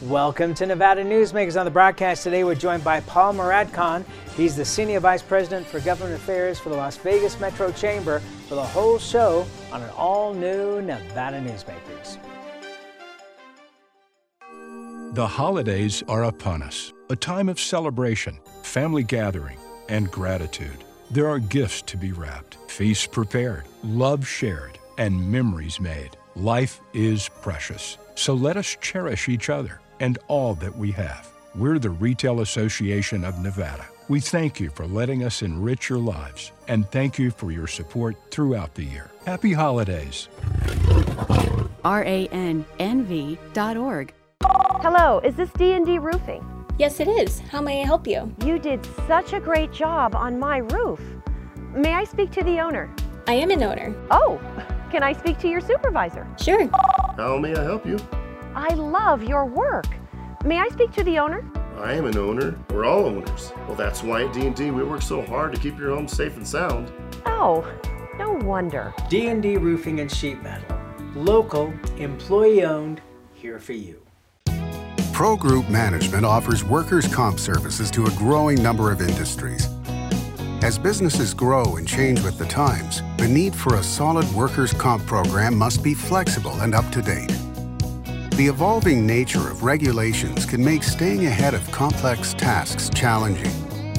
Welcome to Nevada Newsmakers. On the broadcast today, we're joined by Paul Muradkhan. He's the Senior Vice President for Government Affairs for the Las Vegas Metro Chamber, for the whole show on an all-new Nevada Newsmakers. The holidays are upon us, a time of celebration, family gathering, and gratitude. There are gifts to be wrapped, feasts prepared, love shared, and memories made. Life is precious, so let us cherish each other and all that we have. We're the Retail Association of Nevada. We thank you for letting us enrich your lives, and thank you for your support throughout the year. Happy holidays. RANNV.org. Hello, is this D&D Roofing? Yes, it is. How may I help you? You did such a great job on my roof. May I speak to the owner? I am an owner. Oh, can I speak to your supervisor? Sure. How may I help you? I love your work. May I speak to the owner? I am an owner. We're all owners. Well, that's why at D&D we work so hard to keep your home safe and sound. Oh, no wonder. D&D Roofing and Sheet Metal. Local, employee-owned, here for you. Pro Group Management offers workers' comp services to a growing number of industries. As businesses grow and change with the times, the need for a solid workers' comp program must be flexible and up to date. The evolving nature of regulations can make staying ahead of complex tasks challenging.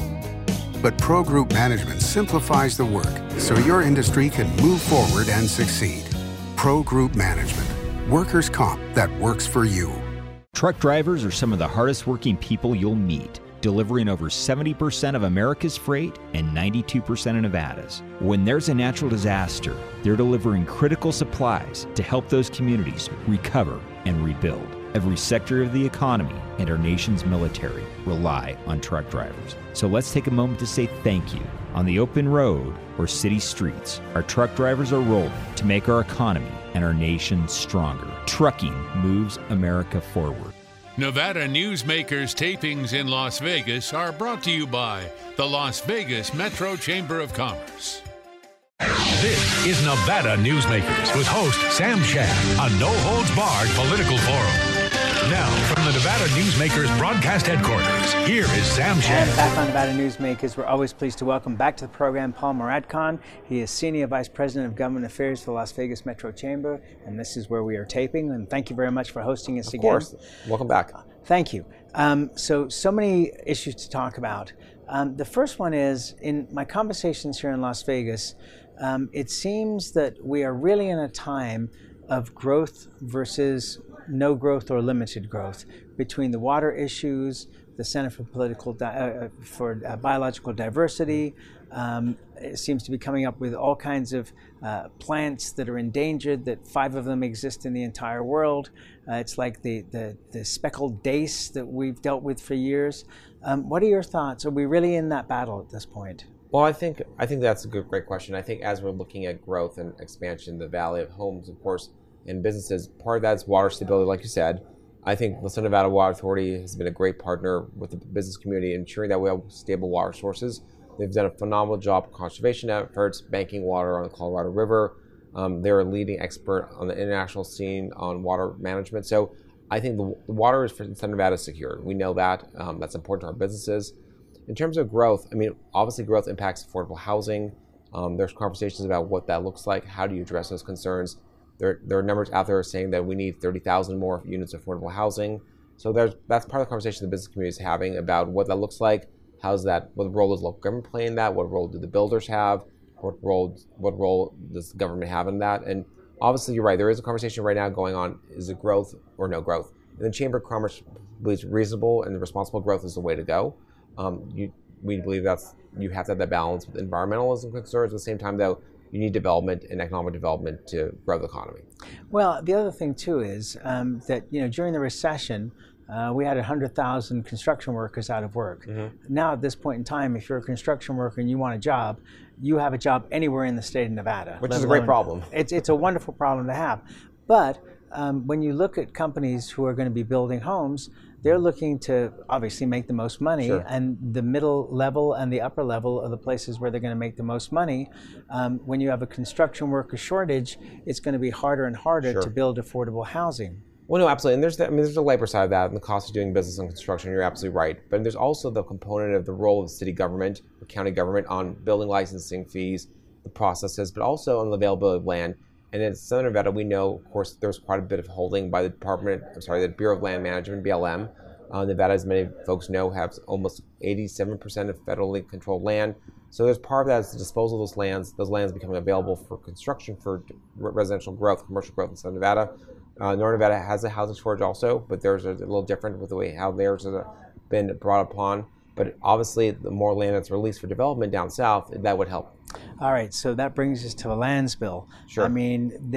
But Pro Group Management simplifies the work so your industry can move forward and succeed. Pro Group Management. Workers' comp that works for you. Truck drivers are some of the hardest working people you'll meet, delivering over 70% of America's freight and 92% of Nevada's. When there's a natural disaster, they're delivering critical supplies to help those communities recover and rebuild. Every sector of the economy and our nation's military rely on truck drivers. So let's take a moment to say thank you. On the open road or city streets, our truck drivers are rolling to make our economy and our nation stronger. Trucking moves America forward. Nevada Newsmakers tapings in Las Vegas are brought to you by the Las Vegas Metro Chamber of Commerce. This is Nevada Newsmakers with host Sam Shad, a no-holds-barred political forum. Now, from the Nevada Newsmakers broadcast headquarters, here is Sam Shad. And back on Nevada Newsmakers, we're always pleased to welcome back to the program Paul Muradkhan. He is Senior Vice President of Government Affairs for the Las Vegas Metro Chamber, and this is where we are taping. And thank you very much for hosting us again. Of course. Welcome back. Thank you. So many issues to talk about. The first one is, in my conversations here in Las Vegas, it seems that we are really in a time of growth versus no growth or limited growth, between the water issues, the Center for Biological Diversity. It seems to be coming up with all kinds of plants that are endangered, that 5 of them exist in the entire world. It's like the speckled dace that we've dealt with for years. What are your thoughts? Are we really in that battle at this point? Well, I think that's a great question. I think as we're looking at growth and expansion in the Valley of homes, of course, and businesses, part of that is water stability, like you said. I think the Southern Nevada Water Authority has been a great partner with the business community, ensuring that we have stable water sources. They've done a phenomenal job of conservation efforts, banking water on the Colorado River. They're a leading expert on the international scene on water management. So I think the water is for Southern Nevada secure. We know that. That's important to our businesses. In terms of growth, I mean, obviously growth impacts affordable housing. There's conversations about what that looks like. How do you address those concerns? There are numbers out there saying that we need 30,000 more units of affordable housing. So that's part of the conversation the business community is having about what that looks like. What role does local government play in that? What role do the builders have? What role does the government have in that? And obviously, you're right. There is a conversation right now going on: is it growth or no growth? And the Chamber of Commerce believes reasonable and responsible growth is the way to go. We believe you have to have that balance with environmentalism concerns. At the same time, though, you need development and economic development to grow the economy. Well, the other thing too is that during the recession, we had 100,000 construction workers out of work. Mm-hmm. Now at this point in time, if you're a construction worker and you want a job, you have a job anywhere in the state of Nevada. Which is a great problem. It's a wonderful problem to have. But when you look at companies who are going to be building homes, they're looking to obviously make the most money, sure. And the middle level and the upper level are the places where they're going to make the most money. When you have a construction worker shortage, it's going to be harder and harder, sure. to build affordable housing. Well, no, absolutely. And there's a labor side of that and the cost of doing business and construction. You're absolutely right. But there's also the component of the role of city government or county government on building licensing fees, the processes, but also on the availability of land. And in Southern Nevada, we know, of course, there's quite a bit of holding by the the Bureau of Land Management, BLM. Nevada, as many folks know, has almost 87% of federally controlled land. So there's part of that is the disposal of those lands becoming available for construction, for residential growth, commercial growth in Southern Nevada. Northern Nevada has a housing shortage also, but theirs are a little different with the way how theirs has been brought upon. But obviously, the more land that's released for development down south, that would help. All right, so that brings us to the lands bill. Sure. I mean,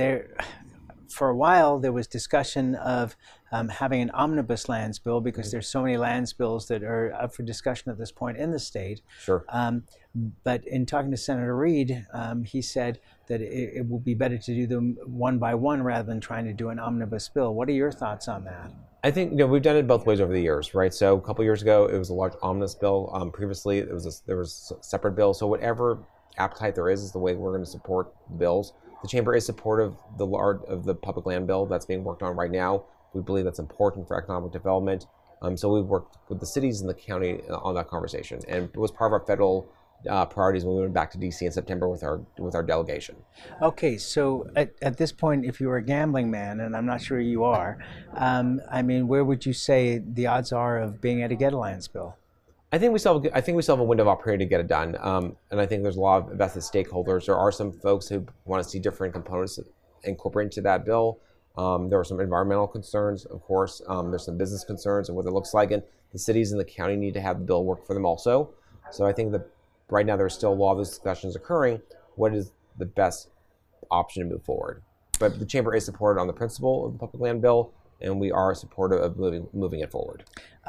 for a while, there was discussion of having an omnibus lands bill because there's so many lands bills that are up for discussion at this point in the state. Sure. But in talking to Senator Reed, he said that it will be better to do them one by one rather than trying to do an omnibus bill. What are your thoughts on that? I think we've done it both ways over the years, right? So a couple years ago, it was a large omnibus bill. Previously, there was a separate bill. So whatever appetite there is the way we're going to support bills. The Chamber is supportive of the public land bill that's being worked on right now. We believe that's important for economic development. So we've worked with the cities and the county on that conversation, and it was part of our federal priorities when we went back to DC in September with our delegation. Okay, so at this point, if you were a gambling man, and I'm not sure you are, I mean, where would you say the odds are of being able to get a lands bill? I think we still have a window of opportunity to get it done, and I think there's a lot of invested stakeholders. There are some folks who want to see different components incorporated into that bill. There are some environmental concerns, of course. There's some business concerns and what it looks like, and the cities and the county need to have the bill work for them also. So I think that right now there's still a lot of those discussions occurring. What is the best option to move forward? But the Chamber is supported on the principle of the public land bill, and we are supportive of moving it forward.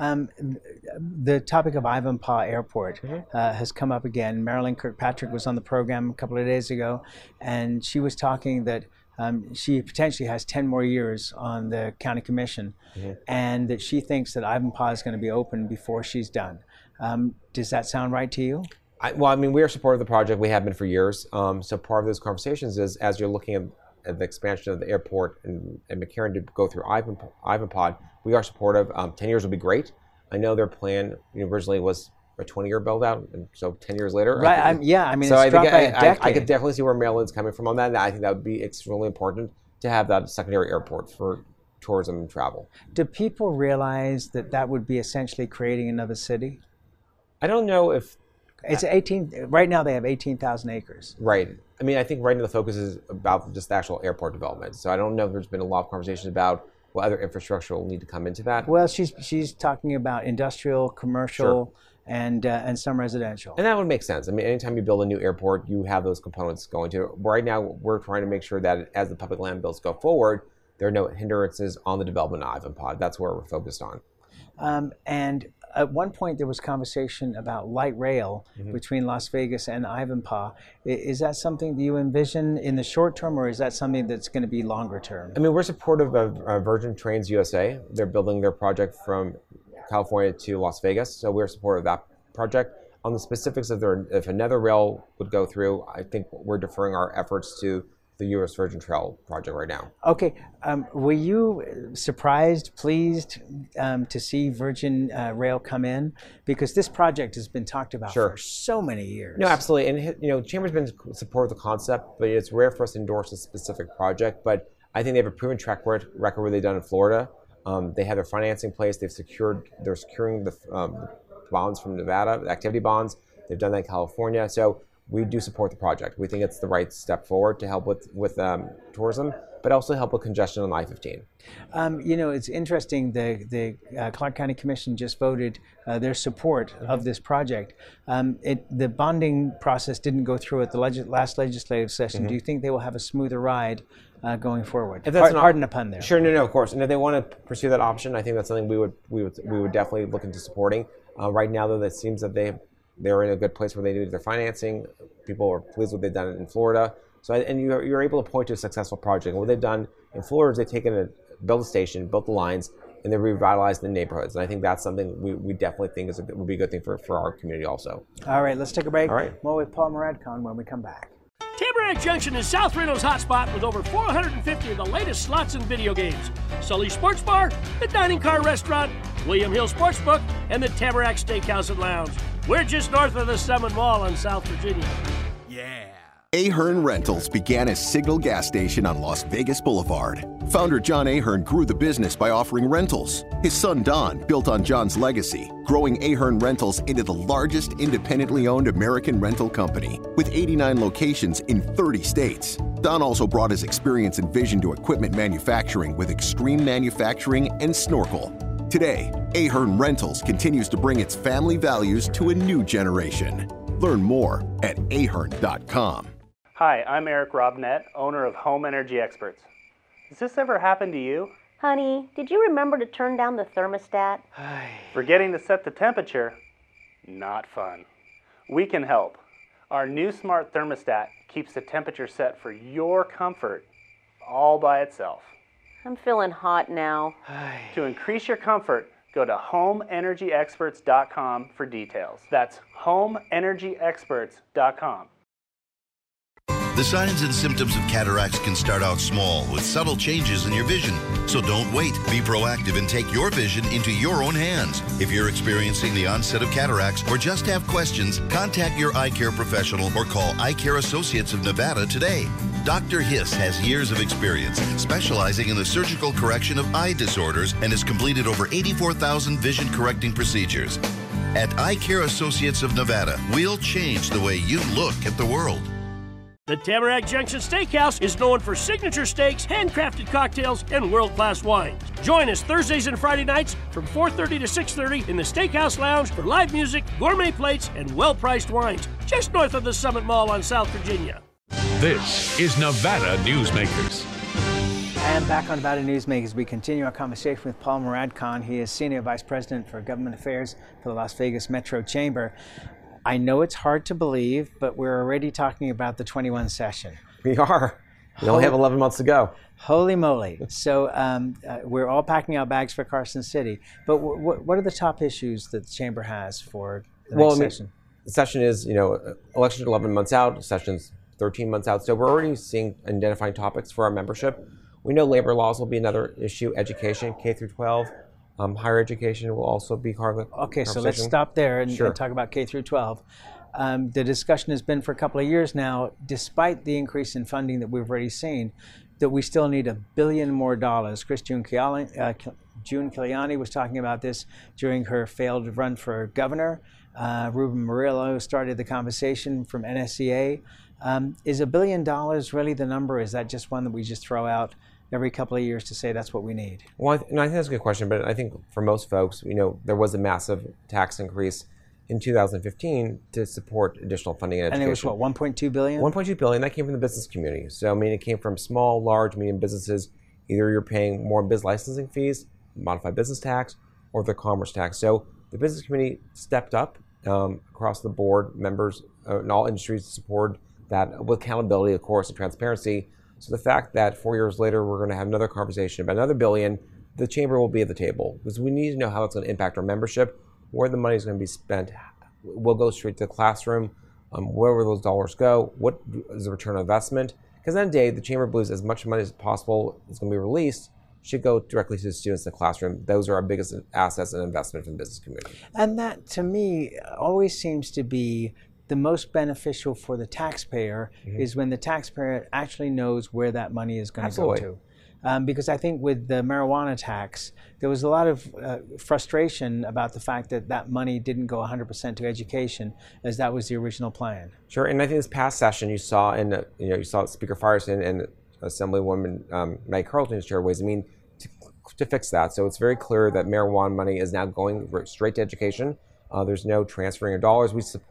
The topic of Ivanpah Airport has come up again. Marilyn Kirkpatrick was on the program a couple of days ago, and she was talking that she potentially has 10 more years on the county commission, and that she thinks that Ivanpah is going to be open before she's done. Does that sound right to you? Well, I mean, we are supportive of the project. We have been for years. So part of those conversations is, as you're looking at the expansion of the airport and McCarran to go through Ivanpah, we are supportive. 10 years would be great. I know their plan originally was a 20-year build-out, and so 10 years later. Right, I mean, so it's dropped by a decade. I could definitely see where Maryland's coming from on that, and I think that would be extremely important to have that secondary airport for tourism and travel. Do people realize that that would be essentially creating another city? I don't know if... It's 18. Right now, they have 18,000 acres. Right. I mean, I think right now the focus is about just the actual airport development. So I don't know if there's been a lot of conversation about what other infrastructure will need to come into that. Well, she's talking about industrial, commercial, and some residential. And that would make sense. I mean, anytime you build a new airport, you have those components going to it. Right now, we're trying to make sure that as the public land bills go forward, there are no hindrances on the development of Ivanpah. That's where we're focused on. And at one point, there was conversation about light rail between Las Vegas and Ivanpah. Is that something that you envision in the short term, or is that something that's going to be longer term? I mean, we're supportive of Virgin Trains USA. They're building their project from California to Las Vegas, so we're supportive of that project. On the specifics of if another rail would go through, I think we're deferring our efforts to the U.S. Virgin Trail project right now. Okay. Were you surprised, pleased to see Virgin Rail come in? Because this project has been talked about for so many years. No, absolutely. And Chamber's been supportive of the concept, but it's rare for us to endorse a specific project. But I think they have a proven track record where they've done in Florida. They have their financing in place. They're securing the bonds from Nevada, the activity bonds. They've done that in California. So we do support the project. We think it's the right step forward to help with tourism, but also help with congestion on I-15. It's interesting. The Clark County Commission just voted their support of this project. The bonding process didn't go through at the last legislative session. Do you think they will have a smoother ride going forward? Pardon the pun there. Sure, no, of course. And if they want to pursue that option, I think that's something we would definitely look into supporting. Right now, though, it seems that they're in a good place where they do their financing. People are pleased with what they've done in Florida. So, and you're able to point to a successful project. And what they've done in Florida is they've built a station, built the lines, and they revitalized the neighborhoods. And I think that's something we definitely think would be a good thing for our community also. All right, let's take a break. All right. More with Paul Moradkon when we come back. Tamarack Junction is South Reno's hotspot with over 450 of the latest slots and video games. Sully Sports Bar, the Dining Car Restaurant, William Hill Sportsbook, and the Tamarack Steakhouse and Lounge. We're just north of the Summit Mall in South Virginia. Yeah. Ahern Rentals began as Signal Gas Station on Las Vegas Boulevard. Founder John Ahern grew the business by offering rentals. His son Don built on John's legacy, growing Ahern Rentals into the largest independently owned American rental company, with 89 locations in 30 states. Don also brought his experience and vision to equipment manufacturing with Extreme Manufacturing and Snorkel. Today, Ahern Rentals continues to bring its family values to a new generation. Learn more at ahern.com. Hi, I'm Eric Robnett, owner of Home Energy Experts. Has this ever happened to you? Honey, did you remember to turn down the thermostat? Forgetting to set the temperature? Not fun. We can help. Our new smart thermostat keeps the temperature set for your comfort all by itself. I'm feeling hot now. To increase your comfort, go to homeenergyexperts.com for details. That's homeenergyexperts.com. The signs and symptoms of cataracts can start out small with subtle changes in your vision. So don't wait. Be proactive and take your vision into your own hands. If you're experiencing the onset of cataracts or just have questions, contact your eye care professional or call Eye Care Associates of Nevada today. Dr. Hiss has years of experience specializing in the surgical correction of eye disorders and has completed over 84,000 vision correcting procedures. At Eye Care Associates of Nevada, we'll change the way you look at the world. The Tamarack Junction Steakhouse is known for signature steaks, handcrafted cocktails, and world-class wines. Join us Thursdays and Friday nights from 4:30 to 6:30 in the Steakhouse Lounge for live music, gourmet plates, and well-priced wines, just north of the Summit Mall on South Virginia. This is Nevada Newsmakers. And back on Nevada Newsmakers, we continue our conversation with Paul Muradkhan. He is Senior Vice President for Government Affairs for the Las Vegas Metro Chamber. I know it's hard to believe, but we're already talking about the 21 session. We are. We only have 11 months to go. Holy moly. So we're all packing our bags for Carson City. But what are the top issues that the Chamber has for the next session? The session is, election's 11 months out, session's 13 months out. So we're already identifying topics for our membership. We know labor laws will be another issue, education, K through 12. Higher education will also be part of the Okay, so let's stop there and talk about K through 12. The discussion has been for a couple of years now, despite the increase in funding that we've already seen, that we still need $1 billion more. June Kiliani was talking about this during her failed run for governor. Ruben Murillo started the conversation from NSCA. Is $1 billion really the number? Is that just one that we just throw out every couple of years to say that's what we need? Well, I think that's a good question, but I think for most folks, there was a massive tax increase in 2015 to support additional funding in education. And it was what, $1.2 billion? $1.2 billion, that came from the business community. So, it came from small, large, medium businesses. Either you're paying more biz licensing fees, modified business tax, or the commerce tax. So the business community stepped up across the board, members in all industries support that with accountability, of course, and transparency. So the fact that 4 years later we're going to have another conversation about another $1 billion, the Chamber will be at the table because we need to know how it's going to impact our membership, where the money is going to be spent. We'll go straight to the classroom, where will those dollars go, what is the return on investment? Because at the end of the day, the Chamber believes as much money as possible is going to be released should go directly to the students in the classroom. Those are our biggest assets and investment in the business community. And that, to me, always seems to be the most beneficial for the taxpayer is when the taxpayer actually knows where that money is going to go to. Because I think with the marijuana tax, there was a lot of frustration about the fact that that money didn't go 100% to education, as that was the original plan. Sure, and I think this past session you saw you saw Speaker Firestone and Assemblywoman Maggie Carlton share ways to fix that. So it's very clear that marijuana money is now going straight to education. There's no transferring of dollars.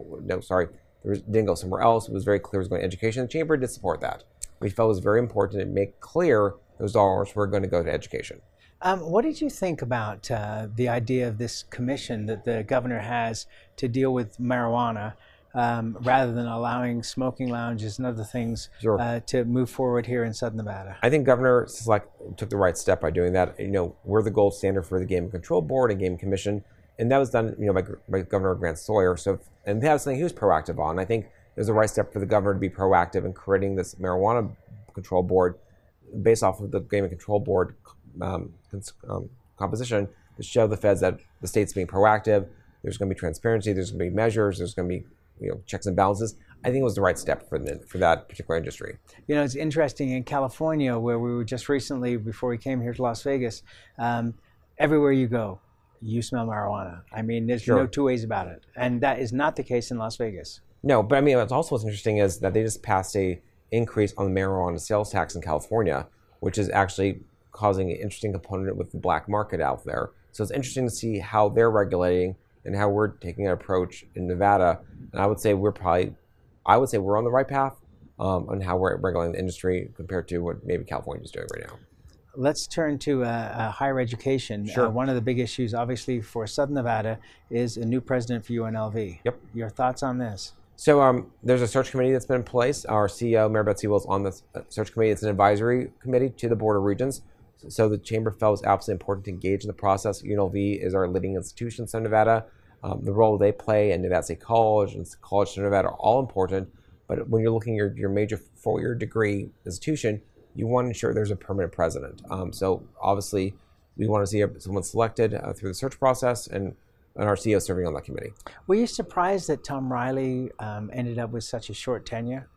It didn't go somewhere else. It was very clear it was going to education. The Chamber did support that. We felt it was very important to make clear those dollars were going to go to education. What did you think about the idea of this commission that the governor has to deal with marijuana rather than allowing smoking lounges and other things to move forward here in Southern Nevada? I think Governor Selleck took the right step by doing that. We're the gold standard for the Gaming Control Board and Gaming Commission, and that was done by Governor Grant Sawyer. And that was something he was proactive on. I think there's a right step for the governor to be proactive in creating this marijuana control board based off of the Gaming Control Board composition to show the feds that the state's being proactive. There's going to be transparency. There's going to be measures. There's going to be checks and balances. I think it was the right step for that particular industry. It's interesting in California, where we were just recently, before we came here to Las Vegas, everywhere you go, you smell marijuana. I mean, there's no two ways about it. And that is not the case in Las Vegas. No, but I mean, what's interesting is that they just passed a increase on the marijuana sales tax in California, which is actually causing an interesting component with the black market out there. So it's interesting to see how they're regulating and how we're taking an approach in Nevada. And I would say we're on the right path on how we're regulating the industry compared to what maybe California is doing right now. Let's turn to higher education. Sure. One of the big issues, obviously, for Southern Nevada is a new president for UNLV. Yep. Your thoughts on this? So there's a search committee that's been in place. Our CEO, Maribeth Sewell, is on the search committee. It's an advisory committee to the Board of Regents. So the Chamber felt it was absolutely important to engage in the process. UNLV is our leading institution in Southern Nevada. The role they play in Nevada State College and College of Nevada are all important. But when you're looking at your major four-year degree institution, you want to ensure there's a permanent president. So obviously, we want to see someone selected through the search process, and our CEO serving on that committee. Were you surprised that Tom Riley ended up with such a short tenure?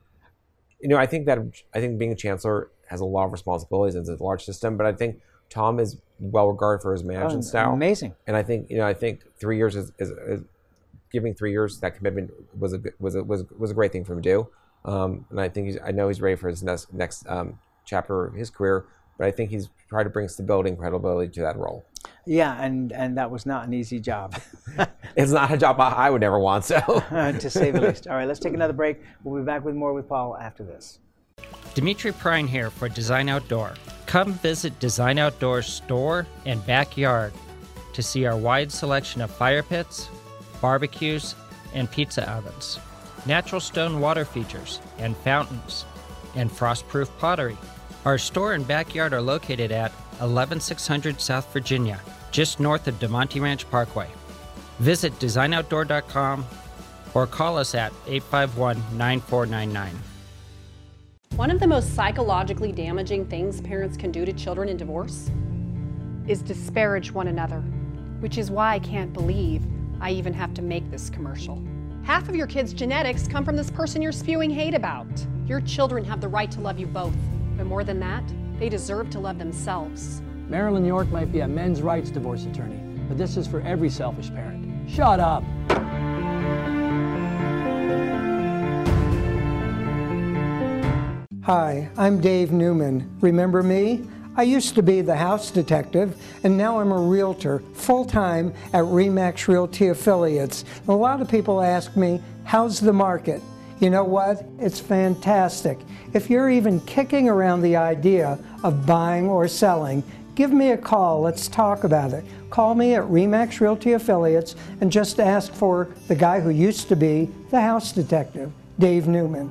I think being a chancellor has a lot of responsibilities. It's a large system, but I think Tom is well regarded for his management style. Amazing. And I think 3 years is giving 3 years that commitment was a great thing for him to do. And I know he's ready for his next chapter of his career, but I think he's tried to bring stability and credibility to that role. Yeah, and that was not an easy job. It's not a job I would never want, so. To say the least. All right, let's take another break. We'll be back with more with Paul after this. Dimitri Prine here for Design Outdoor. Come visit Design Outdoor's store and backyard to see our wide selection of fire pits, barbecues, and pizza ovens, natural stone water features and fountains, and frost-proof pottery. Our store and backyard are located at 11600 South Virginia, just north of DeMonte Ranch Parkway. Visit designoutdoor.com or call us at 851-9499. One of the most psychologically damaging things parents can do to children in divorce is disparage one another, which is why I can't believe I even have to make this commercial. Half of your kids' genetics come from this person you're spewing hate about. Your children have the right to love you both, but more than that, they deserve to love themselves. Marilyn York might be a men's rights divorce attorney, but this is for every selfish parent. Shut up! Hi, I'm Dave Newman. Remember me? I used to be the house detective, and now I'm a realtor, full-time at RE/MAX Realty Affiliates. A lot of people ask me, how's the market? You know what? It's fantastic. If you're even kicking around the idea of buying or selling, give me a call. Let's talk about it. Call me at RE/MAX Realty Affiliates and just ask for the guy who used to be the house detective, Dave Newman.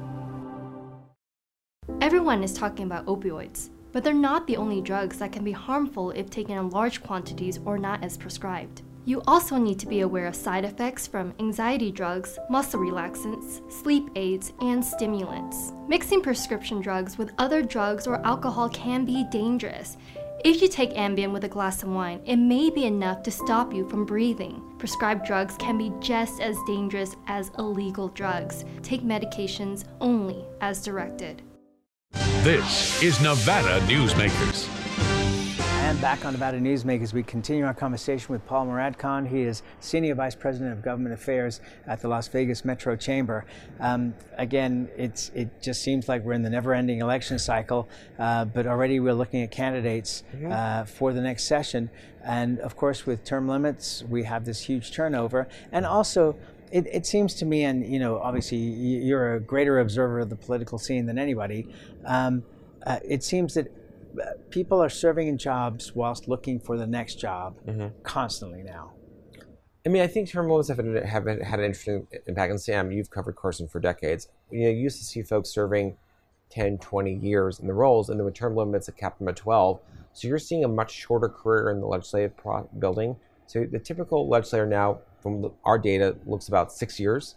Everyone is talking about opioids, but they're not the only drugs that can be harmful if taken in large quantities or not as prescribed. You also need to be aware of side effects from anxiety drugs, muscle relaxants, sleep aids, and stimulants. Mixing prescription drugs with other drugs or alcohol can be dangerous. If you take Ambien with a glass of wine, it may be enough to stop you from breathing. Prescribed drugs can be just as dangerous as illegal drugs. Take medications only as directed. This is Nevada Newsmakers. And back on Nevada Newsmakers, we continue our conversation with Paul Muradkhan. He is Senior Vice President of Government Affairs at the Las Vegas Metro Chamber. Again, it just seems like we're in the never-ending election cycle, but already we're looking at candidates for the next session. And of course, with term limits, we have this huge turnover. And also, it seems to me, and obviously you're a greater observer of the political scene than anybody, it seems that people are serving in jobs whilst looking for the next job constantly now. I mean, I think term limits have had an interesting impact. And Sam, you've covered Carson for decades. You used to see folks serving 10, 20 years in the roles, and there were term limits that capped them at 12. So you're seeing a much shorter career in the legislative building. So the typical legislator now, from our data, looks about 6 years.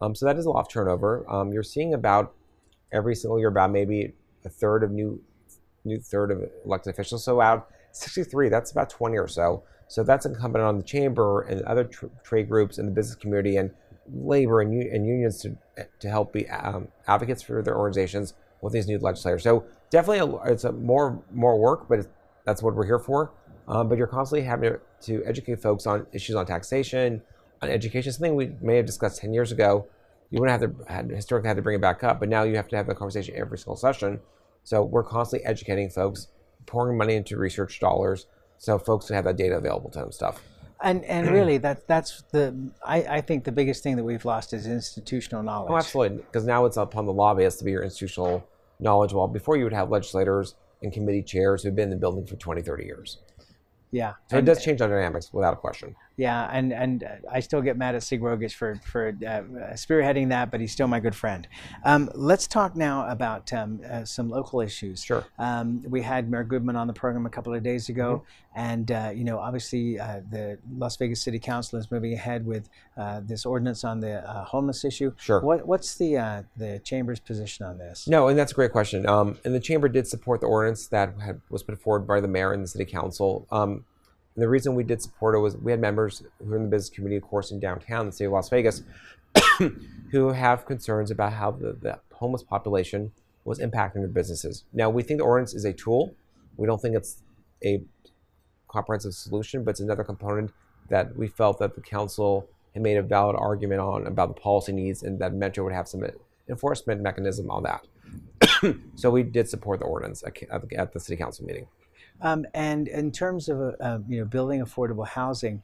So that is a lot of turnover. You're seeing about every single year about maybe a third of new third of elected officials. So out 63, that's about 20 or so. So that's incumbent on the chamber and other trade groups and the business community and labor and unions to help be advocates for their organizations with these new legislators. So definitely it's a more work, but that's what we're here for. But you're constantly having to educate folks on issues on taxation, on education, something we may have discussed 10 years ago. You wouldn't have to historically had to bring it back up, but now you have to have the conversation every single session. So we're constantly educating folks, pouring money into research dollars, so folks can have that data available to them and stuff. And really, that's I think the biggest thing that we've lost is institutional knowledge. Oh, absolutely, because now it's upon the lobbyists to be your institutional knowledge. Well, before you would have legislators and committee chairs who've been in the building for 20, 30 years. Yeah. So it does change our dynamics without a question. Yeah, and I still get mad at Sig Rogish for spearheading that, but he's still my good friend. Let's talk now about some local issues. Sure. We had Mayor Goodman on the program a couple of days ago, and obviously the Las Vegas City Council is moving ahead with this ordinance on the homeless issue. Sure. What's the Chamber's position on this? No, and that's a great question. And the Chamber did support the ordinance that was put forward by the mayor and the City Council. And the reason we did support it was we had members who are in the business community, of course, in downtown, the city of Las Vegas, who have concerns about how the homeless population was impacting their businesses. Now, we think the ordinance is a tool. We don't think it's a comprehensive solution, but it's another component that we felt that the council had made a valid argument on about the policy needs and that Metro would have some enforcement mechanism on that. So we did support the ordinance at the city council meeting. And in terms of building affordable housing,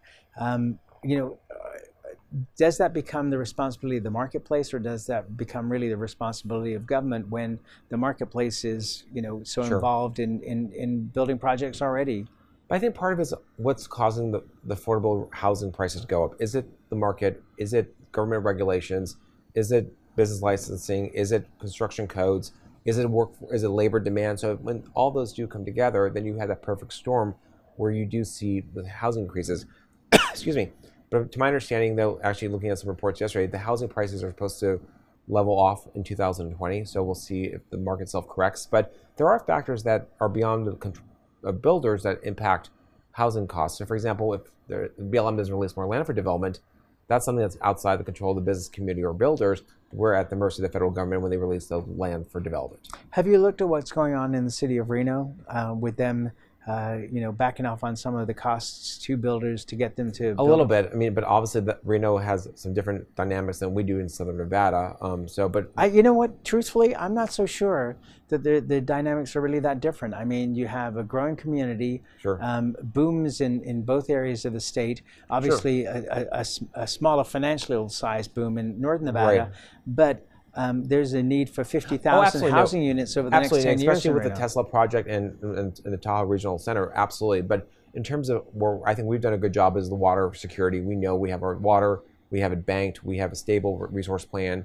does that become the responsibility of the marketplace, or does that become really the responsibility of government when the marketplace is so Sure. involved in building projects already? But I think part of it is what's causing the affordable housing prices to go up. Is it the market? Is it government regulations? Is it business licensing? Is it construction codes? Is it labor demand? So when all those do come together, then you have that perfect storm where you do see the housing increases. Excuse me. But to my understanding, though, actually looking at some reports yesterday, the housing prices are supposed to level off in 2020. So we'll see if the market self-corrects. But there are factors that are beyond the control of builders that impact housing costs. So for example, if the BLM doesn't release more land for development, that's something that's outside the control of the business community or builders. We're at the mercy of the federal government when they release the land for development. Have you looked at what's going on in the city of Reno with them, backing off on some of the costs to builders to get them to A little bit. I mean, but obviously Reno has some different dynamics than we do in Southern Nevada. You know what? Truthfully, I'm not so sure that the dynamics are really that different. I mean, you have a growing community, Sure. Booms in both areas of the state. Obviously, a smaller financial size boom in Northern Nevada, Right. but there's a need for 50,000 housing units over the next 10 years. Especially with the Reno. Tesla project and the Tahoe Regional Center, absolutely. But in terms of where I think we've done a good job is the water security. We know we have our water, we have it banked, we have a stable resource plan.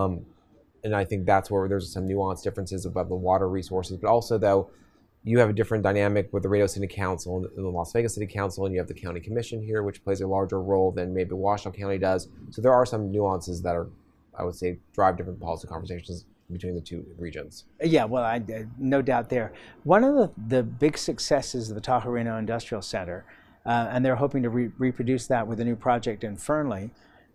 And I think that's where there's some nuanced differences about the water resources. But also, though, you have a different dynamic with the Reno City Council and the Las Vegas City Council, and you have the county commission here, which plays a larger role than maybe Washoe County does. So there are some nuances that are, I would say, drive different policy conversations between the two regions. Yeah, well, no doubt there. One of the big successes of the Tahoe Reno Industrial Center, and they're hoping to reproduce that with a new project in Fernley,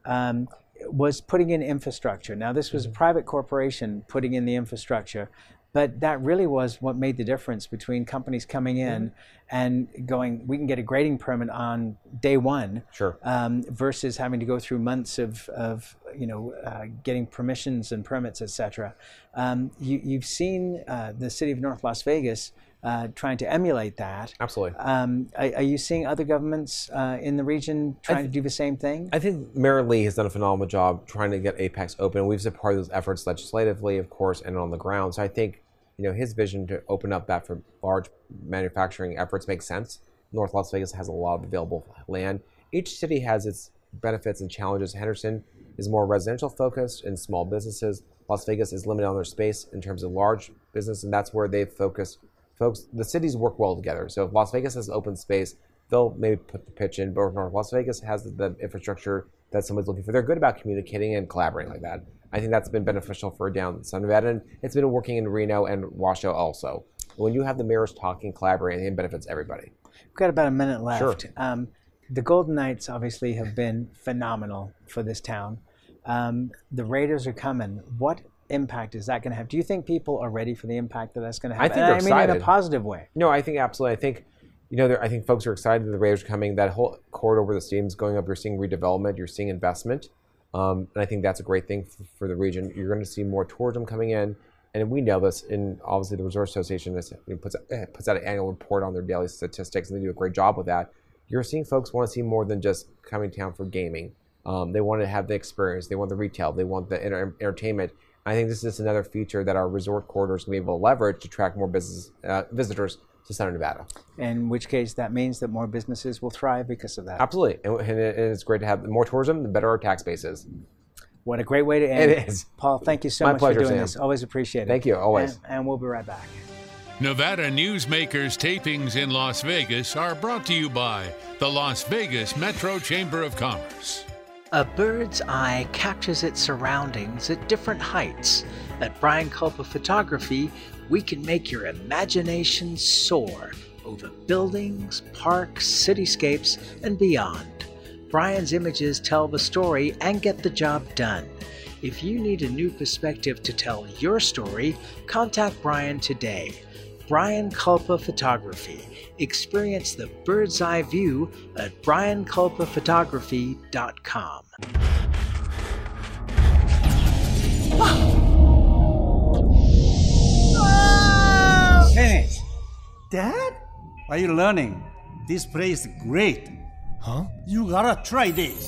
was putting in infrastructure. Now, this was a private corporation putting in the infrastructure, but that really was what made the difference between companies coming in and going, we can get a grading permit on day one, Sure. Versus having to go through months of getting permissions and permits, etc. You've seen the city of North Las Vegas trying to emulate that. Absolutely. Are you seeing other governments in the region trying to do the same thing? I think Mayor Lee has done a phenomenal job trying to get Apex open. We've supported those efforts legislatively, of course, and on the ground. So I think his vision to open up that for large manufacturing efforts makes sense. North Las Vegas has a lot of available land. Each city has its benefits and challenges. Henderson is more residential focused and small businesses. Las Vegas is limited on their space in terms of large business, and that's where they've focused. Folks, the cities work well together. So if Las Vegas has open space, they'll maybe put the pitch in, but North Las Vegas has the infrastructure, that somebody's looking for. They're good about communicating and collaborating like that. I think that's been beneficial for down in Southern Nevada, and it's been working in Reno and Washoe also. When you have the mayors talking, collaborating, it benefits everybody. We've got about a minute left. Sure. The Golden Knights obviously have been phenomenal for this town. The Raiders are coming. What impact is that going to have? Do you think people are ready for the impact that that's going to have? I think they're excited. In a positive way. No, I think absolutely. I think, I think folks are excited that the Raiders are coming. That whole corridor where the stadium's going up, you're seeing redevelopment, you're seeing investment. And I think that's a great thing for the region. You're going to see more tourism coming in. And we know this, and obviously the Resort Association puts out an annual report on their daily statistics, and they do a great job with that. You're seeing folks want to see more than just coming to town for gaming. They want to have the experience. They want the retail. They want the entertainment. I think this is another feature that our resort corridors can be able to leverage to attract more visitors to Southern Nevada. In which case, that means that more businesses will thrive because of that. Absolutely. And it's great to have more tourism, the better our tax base is. What a great way to end. It is. Paul, thank you so much pleasure, for doing Sam. this. Always appreciate it. Thank you, always. And we'll be right back. Nevada Newsmakers tapings in Las Vegas are brought to you by the Las Vegas Metro Chamber of Commerce. A bird's eye captures its surroundings at different heights. At Brian Culpa Photography, we can make your imagination soar over buildings, parks, cityscapes, and beyond. Brian's images tell the story and get the job done. If you need a new perspective to tell your story, contact Brian today. Brian Culpa Photography. Experience the bird's eye view at brianculpaphotography.com. Hey, Dad? Are you learning? This place is great. Huh? You gotta try this.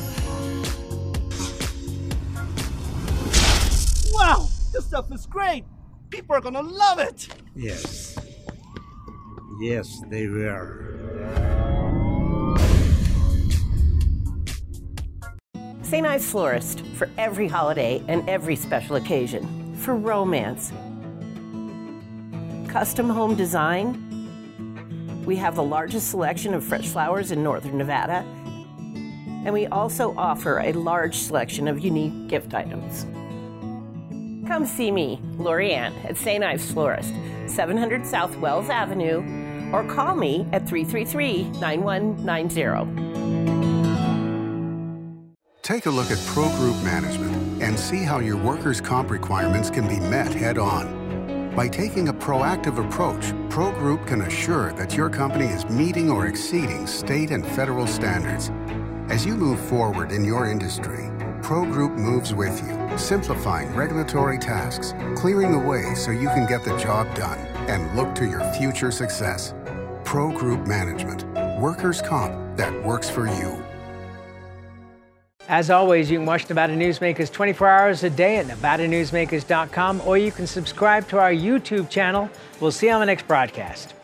Wow, this stuff is great. People are gonna love it. Yes. Yes, they will. St. Ives Florist, for every holiday and every special occasion. For romance. Custom home design. We have the largest selection of fresh flowers in northern Nevada. And we also offer a large selection of unique gift items. Come see me, Lori Ann, at St. Ives Florist, 700 South Wells Avenue, or call me at 333-9190. Take a look at Pro Group Management and see how your workers' comp requirements can be met head-on. By taking a proactive approach, Pro Group can assure that your company is meeting or exceeding state and federal standards. As you move forward in your industry, Pro Group moves with you, simplifying regulatory tasks, clearing the way so you can get the job done and look to your future success. Pro Group Management, workers' comp that works for you. As always, you can watch Nevada Newsmakers 24 hours a day at nevadanewsmakers.com, or you can subscribe to our YouTube channel. We'll see you on the next broadcast.